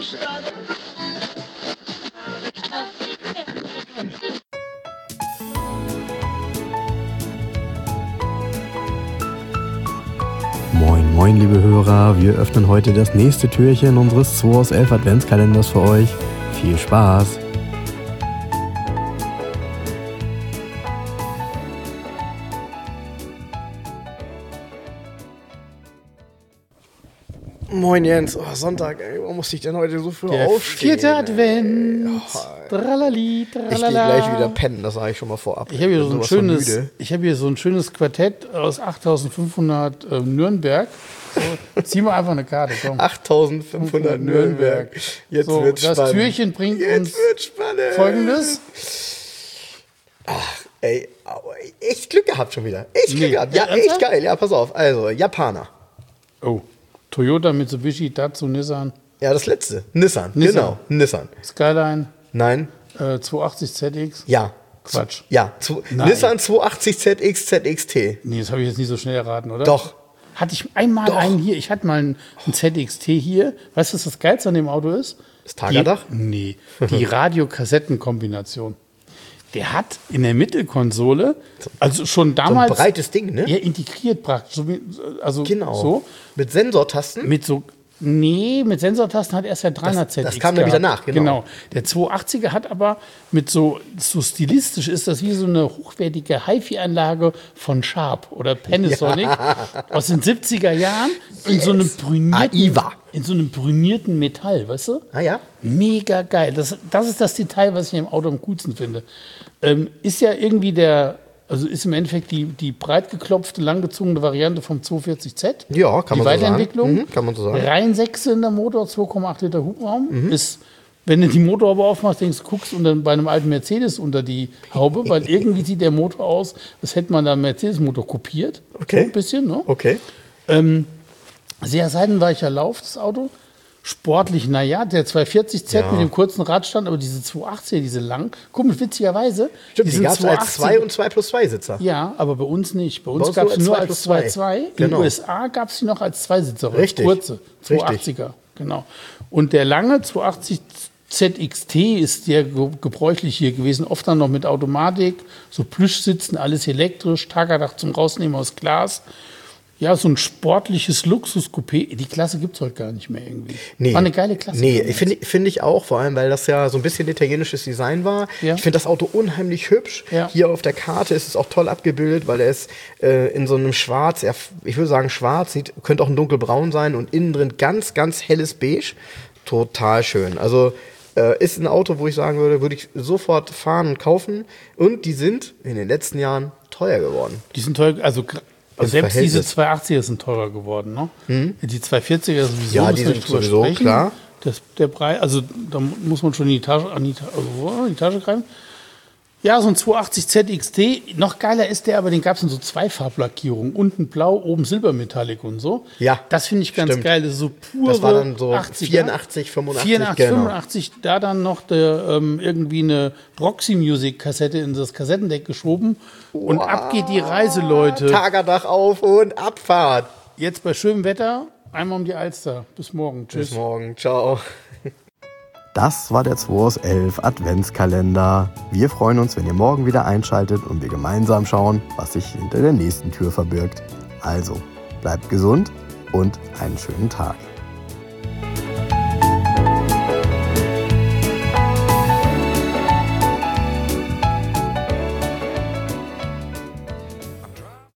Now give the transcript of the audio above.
Moin, moin, liebe Hörer, wir öffnen heute das nächste Türchen unseres 2 aus 11 Adventskalenders für euch. Viel Spaß! Moin Jens, Sonntag, ey, warum musste ich denn heute so früh aufstehen? 4. Advent, tralali, tralala. Ich gehe gleich wieder pennen, das sage ich schon mal vorab. Ich habe hier so ein schönes Quartett aus 8500 Nürnberg. So, zieh mal einfach eine Karte, komm. 8500 Nürnberg. Jetzt so, wird's spannend. Das Türchen bringt uns Folgendes. Ach, ey, echt Glück gehabt schon wieder. Echt Glück gehabt. Ja, echt geil. Ja, pass auf. Also, Japaner. Oh, Toyota, Mitsubishi, Datsun, Nissan. Ja, das letzte. Nissan. Genau. Nissan. Skyline. Nein. 280 ZX. Ja. Quatsch. Ja. Nissan 280 ZX, ZXT. Nee, das habe ich jetzt nicht so schnell erraten, oder? Doch. Hatte ich einmal einen hier. Ich hatte mal einen ZXT hier. Weißt du, was das Geilste an dem Auto ist? Das Tagerdach? Nee, die Radiokassettenkombination. Der hat in der Mittelkonsole, also schon damals. So ein breites Ding, ne? Ja, integriert praktisch. Also genau. So. Mit Sensortasten? Mit Sensortasten hat erst der 300 ZX. Das kam nämlich danach, genau. Der 280er hat aber mit so stilistisch ist das wie so eine hochwertige HiFi-Anlage von Sharp oder Panasonic aus den 70er Jahren in so einem brünierten Metall, weißt du? Ah ja. Mega geil. Das ist das Detail, was ich im Auto am coolsten finde. Ist ja irgendwie ist im Endeffekt die breit geklopfte, langgezogene Variante vom 240Z. Ja, kann man so sagen. Die Weiterentwicklung. Kann man so sagen. Rein 6-Zylinder Motor, 2,8 Liter Hubraum. Ist, wenn du die Motorhaube aufmachst, guckst du bei einem alten Mercedes unter die Haube, weil irgendwie sieht der Motor aus, als hätte man da einen Mercedes-Motor kopiert. Okay. So ein bisschen, ne? Okay. Sehr seitenweicher Lauf, das Auto. Sportlich, naja, der 240Z mit dem kurzen Radstand, aber diese 280er, diese lang, komisch, witzigerweise. Stimmt, die gab es als 2 und 2+2 Sitzer. Ja, aber bei uns nicht. Bei uns gab es nur als 2+2. In den USA gab es die noch als 2-Sitzer. Richtig. Kurze, 280er, genau. Und der lange 280 ZXT ist der gebräuchlich hier gewesen, oft dann noch mit Automatik, so Plüschsitzen, alles elektrisch, Tagerdach zum Rausnehmen aus Glas. Ja, so ein sportliches Luxus-Coupé. Die Klasse gibt es heute gar nicht mehr irgendwie. Nee. War eine geile Klasse. Nee, finde ich auch, vor allem, weil das ja so ein bisschen italienisches Design war. Ja. Ich finde das Auto unheimlich hübsch. Ja. Hier auf der Karte ist es auch toll abgebildet, weil er ist in so einem Schwarz, ich würde sagen schwarz, könnte auch ein dunkelbraun sein und innen drin ganz, ganz helles Beige. Total schön. Also ist ein Auto, wo ich sagen würde ich sofort fahren und kaufen. Und die sind in den letzten Jahren teuer geworden. Die sind teuer, also selbst diese 280er sind teurer geworden, ne? Die 240er sowieso. Ja, die sind sowieso, klar. Der Preis, also da muss man schon in die Tasche greifen. Ja, so ein 280 ZXT. Noch geiler ist der, aber den gab es in so Zweifarblackierungen. Unten blau, oben Silbermetallic und so. Ja. Das finde ich ganz geil. Das ist so pure. Das war dann so 80er. 84, 85. 84, genau. 85. Da dann noch irgendwie eine Roxy Music Kassette in das Kassettendeck geschoben. Und ab geht die Reise, Leute. Tagerdach auf und Abfahrt. Jetzt bei schönem Wetter einmal um die Alster. Bis morgen. Tschüss. Bis morgen. Ciao. Das war der 2 aus 11 Adventskalender. Wir freuen uns, wenn ihr morgen wieder einschaltet und wir gemeinsam schauen, was sich hinter der nächsten Tür verbirgt. Also, bleibt gesund und einen schönen Tag.